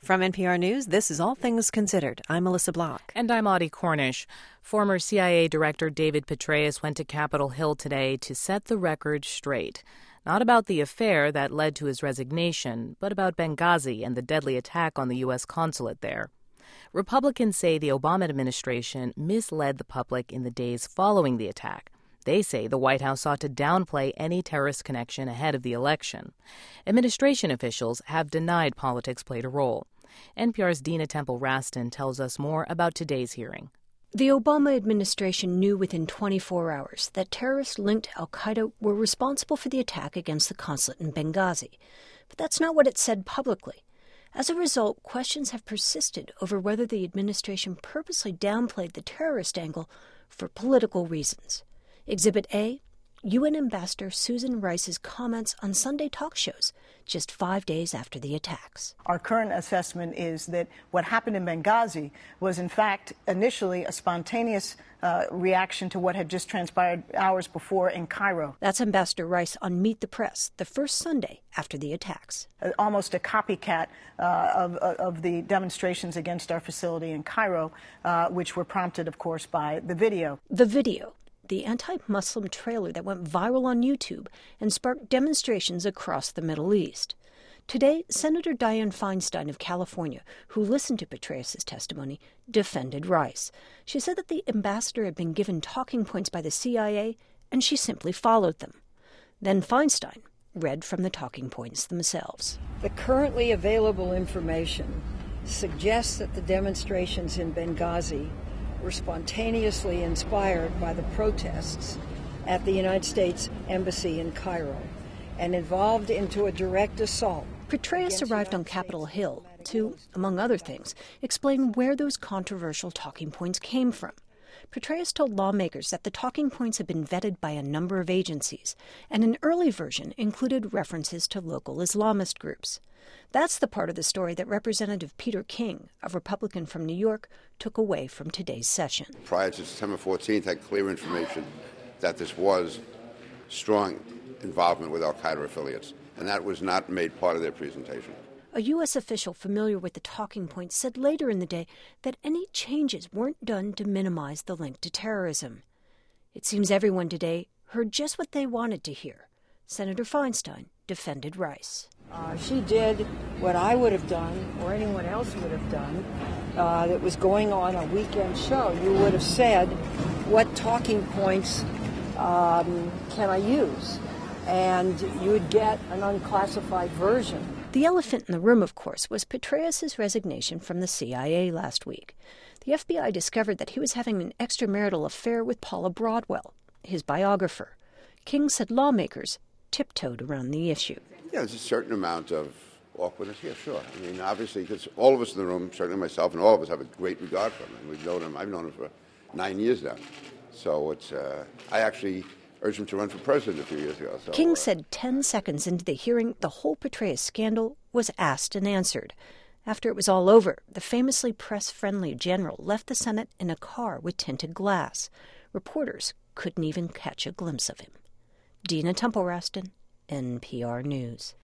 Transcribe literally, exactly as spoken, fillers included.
From N P R News, this is All Things Considered. I'm Melissa Block. And I'm Audie Cornish. Former C I A Director David Petraeus went to Capitol Hill today to set the record straight. Not about the affair that led to his resignation, but about Benghazi and the deadly attack on the U S consulate there. Republicans say the Obama administration misled the public in the days following the attack. They say the White House sought to downplay any terrorist connection ahead of the election. Administration officials have denied politics played a role. N P R's Dina Temple-Raston tells us more about today's hearing. The Obama administration knew within twenty-four hours that terrorists linked to al-Qaeda were responsible for the attack against the consulate in Benghazi. But that's not what it said publicly. As a result, questions have persisted over whether the administration purposely downplayed the terrorist angle for political reasons. Exhibit A, U N Ambassador Susan Rice's comments on Sunday talk shows just five days after the attacks. Our current assessment is that what happened in Benghazi was, in fact, initially a spontaneous uh, reaction to what had just transpired hours before in Cairo. That's Ambassador Rice on Meet the Press, the first Sunday after the attacks. Uh, almost a copycat uh, of, of the demonstrations against our facility in Cairo, uh, which were prompted, of course, by the video. The video. The anti-Muslim trailer that went viral on YouTube and sparked demonstrations across the Middle East. Today, Senator Dianne Feinstein of California, who listened to Petraeus' testimony, defended Rice. She said that the ambassador had been given talking points by the C I A, and she simply followed them. Then Feinstein read from the talking points themselves. The currently available information suggests that the demonstrations in Benghazi were spontaneously inspired by the protests at the United States Embassy in Cairo and evolved into a direct assault. Petraeus arrived on Capitol Hill to, among other things, explain where those controversial talking points came from. Petraeus told lawmakers that the talking points had been vetted by a number of agencies, and an early version included references to local Islamist groups. That's the part of the story that Representative Peter King, a Republican from New York, took away from today's session. Prior to September fourteenth, had clear information that this was strong involvement with al-Qaeda affiliates, and that was not made part of their presentation. A U S official familiar with the talking points said later in the day that any changes weren't done to minimize the link to terrorism. It seems everyone today heard just what they wanted to hear. Senator Feinstein defended Rice. Uh, she did what I would have done, or anyone else would have done, uh, that was going on a weekend show. You would have said, what talking points um, can I use? And you would get an unclassified version. The elephant in the room, of course, was Petraeus' resignation from the C I A last week. The F B I discovered that he was having an extramarital affair with Paula Broadwell, his biographer. King said lawmakers tiptoed around the issue. Yeah, there's a certain amount of awkwardness. Yeah, sure. I mean, obviously, because all of us in the room, certainly myself and all of us, have a great regard for him. And we've known him. I've known him for nine years now. So it's. Uh, I actually urged him to run for president a few years ago. So, King uh, said ten seconds into the hearing, the whole Petraeus scandal was asked and answered. After it was all over, the famously press-friendly general left the Senate in a car with tinted glass. Reporters couldn't even catch a glimpse of him. Dina Temple-Raston, N P R News.